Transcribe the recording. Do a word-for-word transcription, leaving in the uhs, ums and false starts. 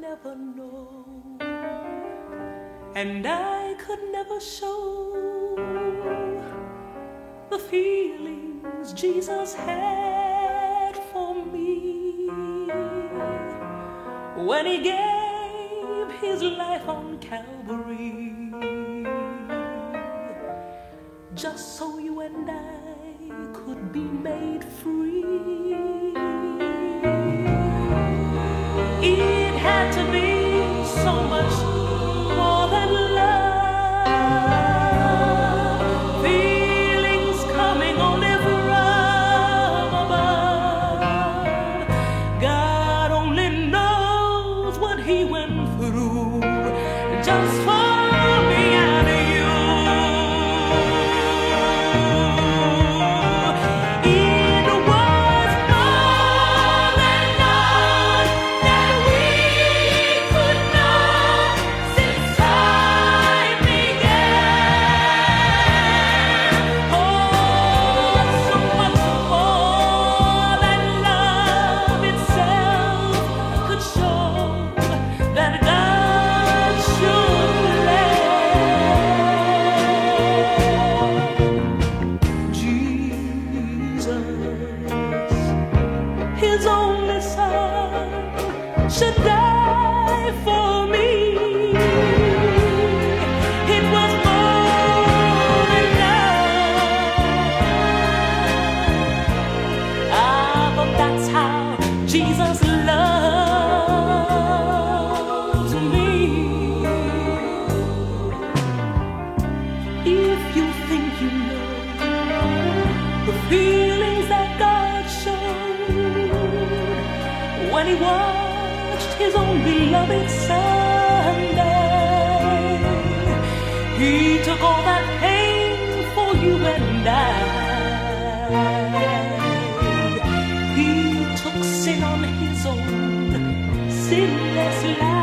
never know, and I could never show the feelings Jesus had for me when he gave his life on Calvary, just so you and I could be made free. It had to be so much more than love, feelings coming only from above. God only knows what he went through just for me and you. It was more than love that we could know since time began. Oh, so much more than love itself could show that God should let Jesus, his only son, should die for me. It was more than love. Ah, but that's how Jesus loves me. If you think you know the feelings that God showed when he watched his own beloved son die, he took all that pain for you and I. He took sin on his own sinless life.